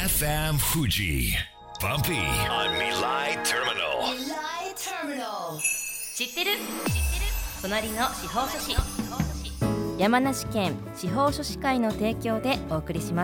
FM Fuji Bumpy on Milai Terminal。 知ってる隣の司法書士、山梨県司法書士会の提供でお送りします。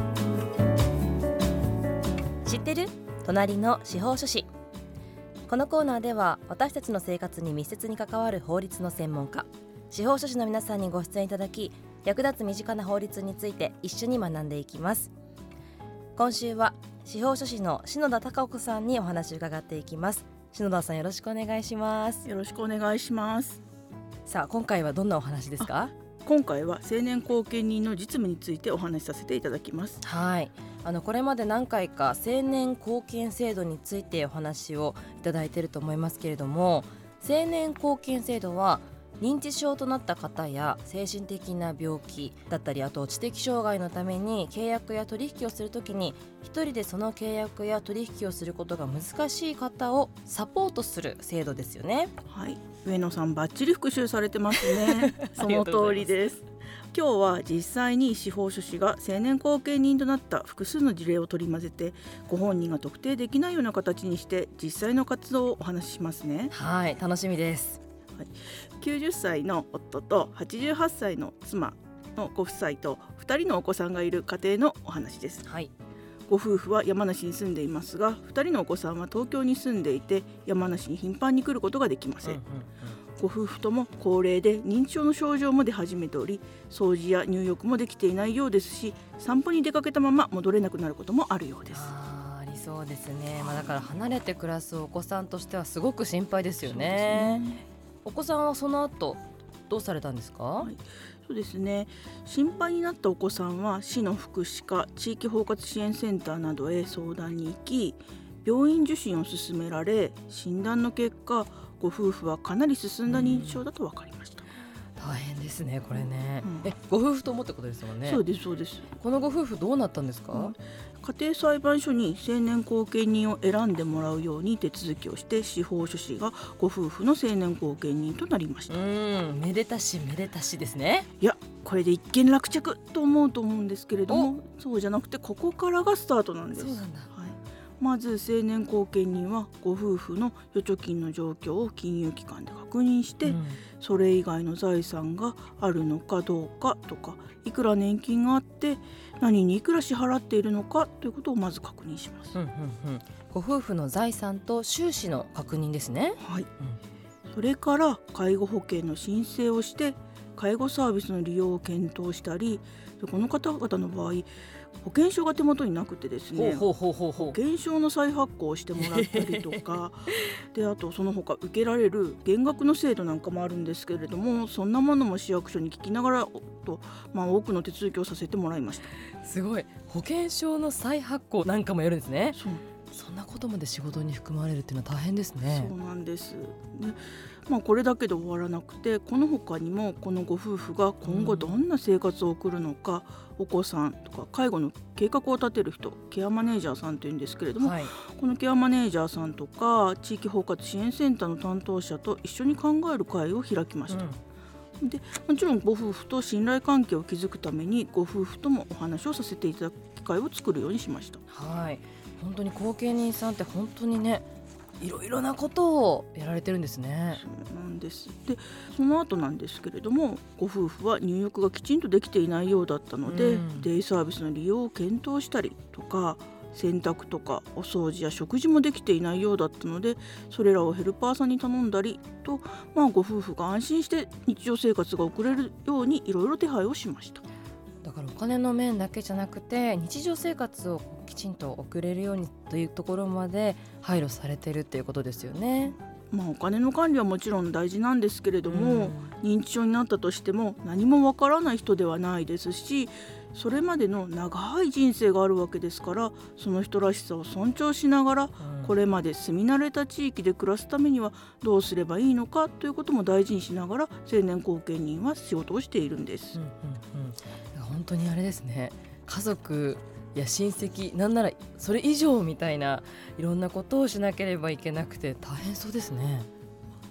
知ってる隣の司法書士。このコーナーでは私たちの生活に密接に関わる法律の専門家、司法書士の皆さんにご出演いただき、役立つ身近な法律について一緒に学んでいきます。今週は司法書士の篠田貴子さんにお話を伺っていきます。篠田さん、よろしくお願いします。 よろしくお願いします。 さあ、今回はどんなお話ですか？ 今回は成年後見人の実務についてお話しさせていただきます。 はい、これまで何回か成年後見制度についてお話をいただいていると思いますけれども、成年後見制度は認知症となった方や精神的な病気だったり、あと知的障害のために契約や取引をするときに一人でその契約や取引をすることが難しい方をサポートする制度ですよね。 はい、上野さんバッチリ復習されてますね。その通りです。今日は実際に司法書士が成年後見人となった複数の事例を取り混ぜて、ご本人が特定できないような形にして実際の活動をお話ししますね。 はい、楽しみです。 はい、90歳の夫と88歳の妻のご夫妻と2人のお子さんがいる家庭のお話です。 はい、 ご夫婦は山梨に住んでいますが、2人のお子さんは東京に住んでいて山梨に頻繁に来ることができません。ご夫婦とも高齢で認知症の症状も出始めており、掃除や入浴もできていないようですし、散歩に出かけたまま戻れなくなることもあるようです。 ありそうですね。だから離れて暮らすお子さんとしてはすごく心配ですよね。お子さんはその後どうされたんですか？ はい、そうですね、心配になったお子さんは市の福祉課、地域包括支援センターなどへ相談に行き、病院受診を勧められ、診断の結果ご夫婦はかなり進んだ認知症だと分かりました。 大変ですね、これね。ご夫婦ともってことですもんね。 そうですそうです。 このご夫婦どうなったんですか？ 家庭裁判所に成年後見人を選んでもらうように手続きをして、司法書士がご夫婦の成年後見人となりました。 めでたしめでたしですね。 いや、これで一件落着と思うと思うんですけれども、そうじゃなくてここからがスタートなんです。 そうなんだ。 まず成年後見人はご夫婦の預貯金の状況を金融機関で確認して、それ以外の財産があるのかどうかとか、いくら年金があって何にいくら支払っているのかということをまず確認します。 ご夫婦の財産と収支の確認ですね。 はい、それから介護保険の申請をして介護サービスの利用を検討したり、この方々の場合保険証が手元になくてですね、保険証の再発行をしてもらったりとかで、あとその他受けられる減額の制度なんかもあるんですけれども、そんなものも市役所に聞きながら多くの手続きをさせてもらいました。 すごい、保険証の再発行なんかもやるんですね。そんなことまで仕事に含まれるっていうのは大変ですね。 そうなんです。で、これだけで終わらなくて、この他にもこのご夫婦が今後どんな生活を送るのか、お子さんとか介護の計画を立てる人、ケアマネージャーさんというんですけれども、このケアマネージャーさんとか地域包括支援センターの担当者と一緒に考える会を開きました。で、もちろんご夫婦と信頼関係を築くためにご夫婦ともお話をさせていただく機会を作るようにしました。 はい、本当に後見人さんって本当にね、いろいろなことをやられてるんですね。 そうなんです。で、その後なんですけれども、ご夫婦は入浴がきちんとできていないようだったので、デイサービスの利用を検討したりとか、洗濯とかお掃除や食事もできていないようだったので、それらをヘルパーさんに頼んだりと、ご夫婦が安心して日常生活が送れるようにいろいろ手配をしました。 だからお金の面だけじゃなくて、日常生活をきちんと送れるようにというところまで配慮されてるっていうことですよね。 お金の管理はもちろん大事なんですけれども、認知症になったとしても何もわからない人ではないですし、それまでの長い人生があるわけですから、その人らしさを尊重しながら、これまで住み慣れた地域で暮らすためにはどうすればいいのかということも大事にしながら、成年後見人は仕事をしているんです。 本当にあれですね、家族や親戚、なんならそれ以上みたいないろんなことをしなければいけなくて大変そうですね。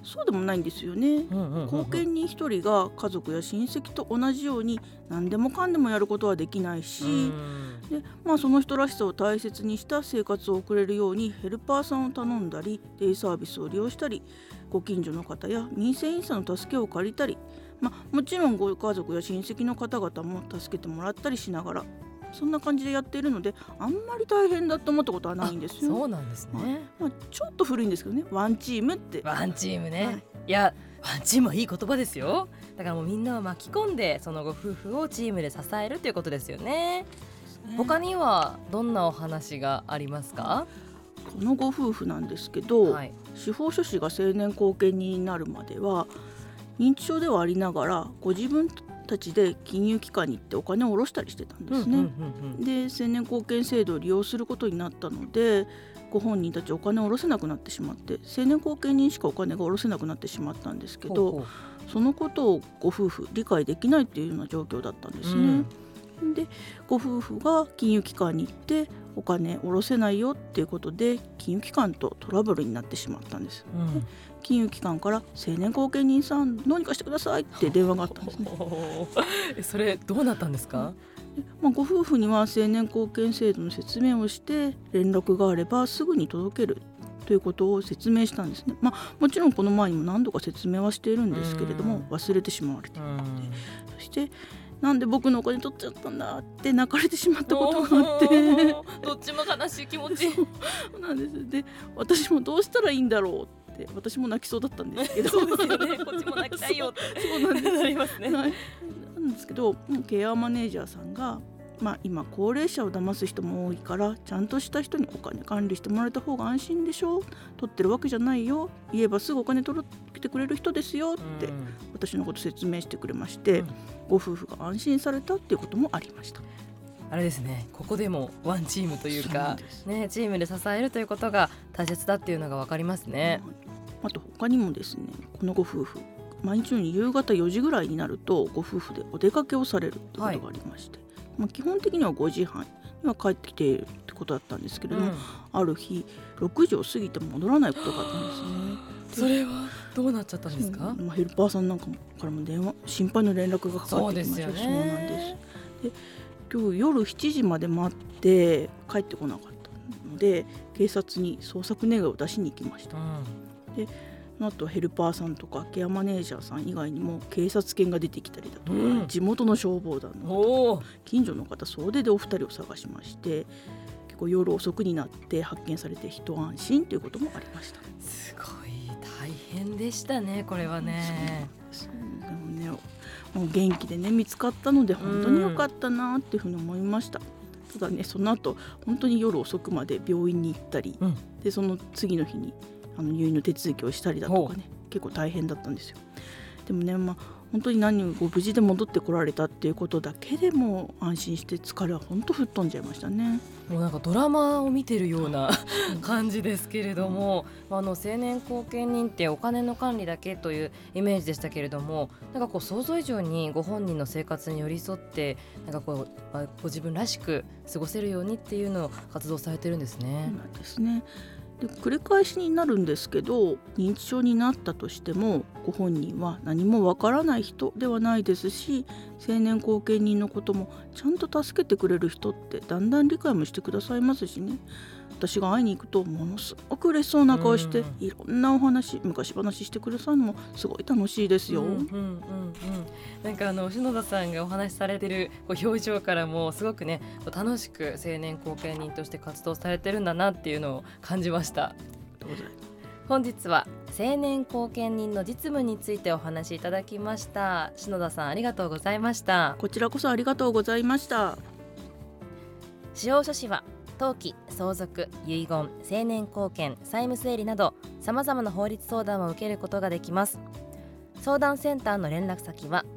そうでもないんですよね。後見人一人が家族や親戚と同じように何でもかんでもやることはできないし、でその人らしさを大切にした生活を送れるようにヘルパーさんを頼んだり、デイサービスを利用したり、ご近所の方や民生委員さんの助けを借りたり、もちろんご家族や親戚の方々も助けてもらったりしながら、そんな感じでやっているので、あんまり大変だと思ったことはないんですよ。 そうなんですね。 ちょっと古いんですけどね、ワンチームって。 ワンチームね、いやワンチームはいい言葉ですよ。だからもうみんなを巻き込んでそのご夫婦をチームで支えるということですよね。他にはどんなお話がありますか？ このご夫婦なんですけど、司法書士が青年後見人になるまでは認知症ではありながらご自分たちで金融機関に行ってお金を下ろしたりしてたんですね。で青年後見制度を利用することになったので、ご本人たちお金を下ろせなくなってしまって、青年後見人しかお金が下ろせなくなってしまったんですけど、そのことをご夫婦理解できないっていうような状況だったんですね。でご夫婦が金融機関に行ってお金下ろせないよっていうことで金融機関とトラブルになってしまったんです、金融機関から青年後見人さんどうにかしてくださいって電話があったんですね。 それどうなったんですか？ ご夫婦には青年後見制度の説明をして、連絡があればすぐに届けるということを説明したんですね。もちろんこの前にも何度か説明はしているんですけれども、忘れてしまわれていて、そしてなんで僕のお金取っちゃったんだって泣かれてしまったことがあってどっちも悲しい気持ちそうなんです。で私もどうしたらいいんだろうって、私も泣きそうだったんですけどそうですよね、こっちも泣きたいよってそうなんですなりますね。 なんですけど、ケアマネージャーさんが、今高齢者を騙す人も多いからちゃんとした人にお金管理してもらえた方が安心でしょ、取ってるわけじゃないよ、言えばすぐお金取ってくれる人ですよって私のこと説明してくれまして、ご夫婦が安心されたっていうこともありました。 あれですね、ここでもワンチームというかね、チームで支えるということが大切だっていうのが分かりますね。 あと他にもですね、このご夫婦毎日のように夕方4時ぐらいになるとご夫婦でお出かけをされるってことがありまして、基本的には5時半には帰ってきているってことだったんですけれども、ある日6時を過ぎて戻らないことがあったんですね。 それはどうなっちゃったんですか？ ヘルパーさんなんかからも心配の連絡がかかってきました。そうなんです。で今日夜7時まで待って帰ってこなかったので、警察に捜索願を出しに行きました。であとヘルパーさんとかケアマネージャーさん以外にも警察犬が出てきたりだとか、地元の消防団の方、近所の方総出でお二人を探しまして、結構夜遅くになって発見されて一安心ということもありました。 すごい大変でしたね、これはね。 でもね、もう元気でね見つかったので本当に良かったなっていうふうに思いました。ただね、その後本当に夜遅くまで病院に行ったり、でその次の日に入院の手続きをしたりだとかね、結構大変だったんですよ。でもね、本当に何人も無事で戻ってこられたっていうことだけでも安心して、疲れは本当吹っ飛んじゃいましたね。 もうなんかドラマを見てるような感じですけれども、青年後見人ってお金の管理だけというイメージでしたけれども、なんかこう想像以上にご本人の生活に寄り添って、なんかこう、ご自分らしく過ごせるようにっていうのを活動されてるんですね。 そうなんですね。で繰り返しになるんですけど、認知症になったとしてもご本人は何もわからない人ではないですし、青年後見人のこともちゃんと助けてくれる人ってだんだん理解もしてくださいますしね。私が会いに行くとものすごく嬉しそうな顔して、いろんなお話、昔話してくださるのもすごい楽しいですよ。 なんか篠田さんがお話しされてる表情からもすごくね、楽しく青年後見人として活動されてるんだなっていうのを感じました。本日は青年後見人の実務についてお話しいただきました。篠田さん、ありがとうございました。 こちらこそありがとうございました。 司法書士は登記、相続、遺言、成年後見、債務整理などさまざまな法律相談を受けることができます。相談センターの連絡先は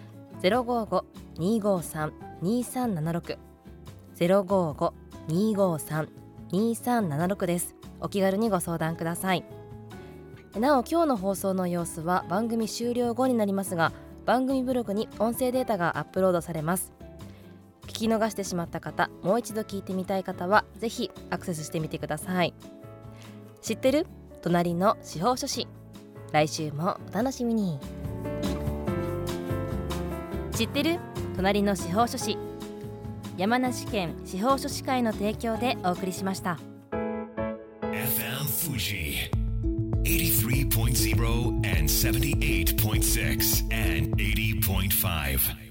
055-253-2376 055-253-2376 です。お気軽にご相談ください。なお、今日の放送の様子は番組終了後になりますが、番組ブログに音声データがアップロードされます。聞き逃してしまった方、もう一度聞いてみたい方はぜひアクセスしてみてください。知ってる？隣の司法書士。 来週もお楽しみに。知ってる？隣の司法書士。山梨県司法書士会の提供でお送りしました。 FM Fuji 83.0 and 78.6 and 80.5